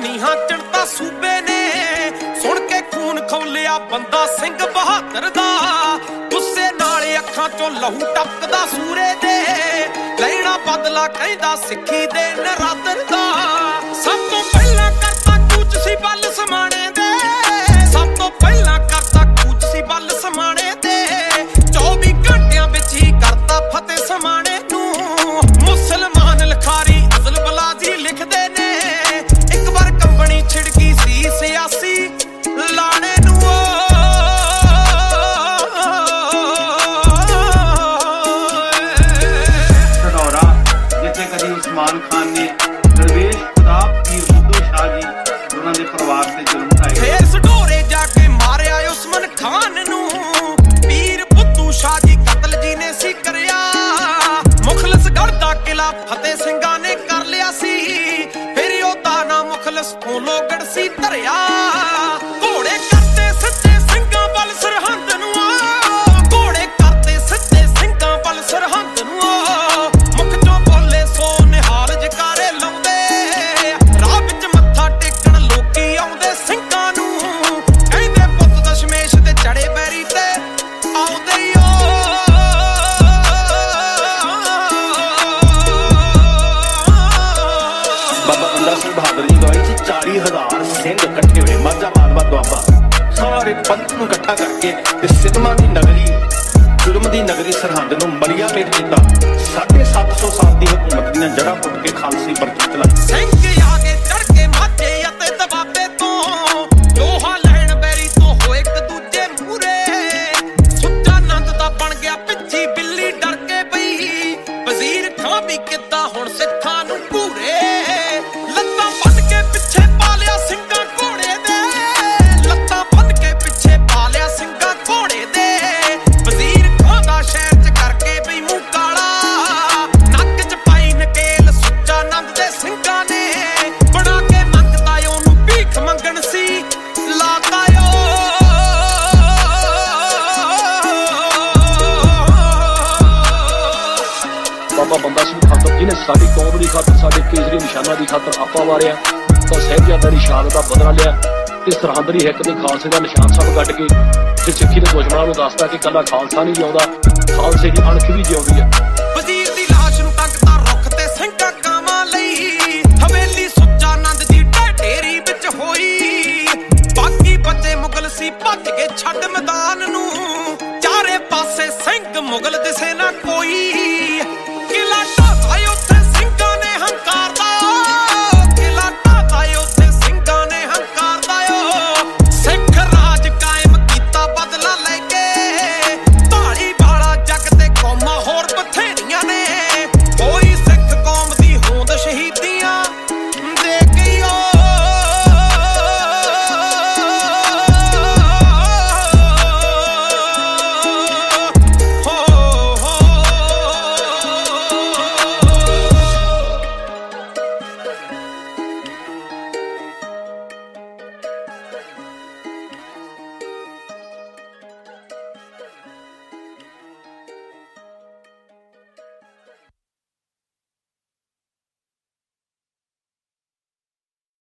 ਨੀਹਾਂ ਚੜਤਾ ਸੂਬੇ ਨੇ ਸੁਣ ਕੇ ਖੂਨ ਖੌਲਿਆ ਬੰਦਾ ਸਿੰਘ ਬਹਾਦਰ ਦਾ ਗੁੱਸੇ ਨਾਲ ਅੱਖਾਂ ਚੋਂ ਲਹੂ ਟਪਕਦਾ ਸੂਰੇ ਦੇ ਲੈਣਾ ਬਦਲਾ ਕਹਿੰਦਾ ਸਿੱਖੀ ਦੇ ਨਰਾਦਰ ਦਾ ਸਭ ਤੋਂ ਪਹਿਲਾਂ ਕਰਤਾ ਕੂਚ ਸੀ ਬੱਲ ਸਮਾਣੇ ਦੇ ਸਭ ਤੋਂ ਪਹਿਲਾਂ ਕਰਤਾ ਕੂਚ ਸੀ ਬੱਲ ਸਮਾਣੇ ਦੇ 24 ਘੰਟਿਆਂ ਵਿੱਚ ਹੀ ਕਰਤਾ ਫਤਿਹ ਸਮਾਣੇ ਨੂੰ ਮੁਸਲਮਾਨ ਲਖਾਰੀ ਅਜ਼ਲ ਬਲਾਜੀ ਲਿਖਦੇ ਨੇ ਇੱਕ ਵਾਰ ਕੰਬਣੀ ਛਿੜਕੀ ਸੀ ਸਿਆਸੀ ਲਾਣੇ ਨੂੰ कभी उस्मान खान ने दरवेश प्रताप पीर बुद्धू शाह जी उन्होंने दे परिवार ते जुल्म ढाए फिर सडोरे जाके मारिया उस्मान खान नू पीर बुद्धू शाह जी कतल जी ने सी करया मुखलिसगढ़ दा किला फतेह सिंघां ने कर लिया सी फिर ओदा ना मुखलिस तो लोगड़ सी धरिया घोड़े करते सच्चे सिंघां वल सरहंद नू घोड़े करते सच्चे सिंघां वल सरहंद नू बहादुर जी गवाई जी 40,000 सिंह इकट्ठे हुए माझा मालवा दुआबा सारे पंथ नूं इकट्ठा करके सिद्धमा दी नगरी जुल्म दी नगरी सरहंद नूं मरिया मेट कीता 750 साल दी हुकूमत दी जड़ा पुट के खालसी बरकत चलाई सिंह आगे चढ़ के माथे अते दबाबे तो लोहा लैण बैरी तो हो एक दूजे मूरे सुच्चा नंद दा बन गया पिछी बिल्ली डर के पई वजीर खां भी किता हुण सिखां नूं घूरे बाबा बंदा सिंह बहादुर जिन्हें साडी कौम की खातर साडे केसरी निशाना की खातर आपा वारिया तो साहिबजादा दी शहादत का बदला लिया इस सरहंद दी हिक ते खालसे का निशान सब कट के फिर सिੱਖੀ ਦੇ दुश्मनों को दसता कि कला खालसा नहीं जिउंदा खालसे की अणख भी जिउंदी है।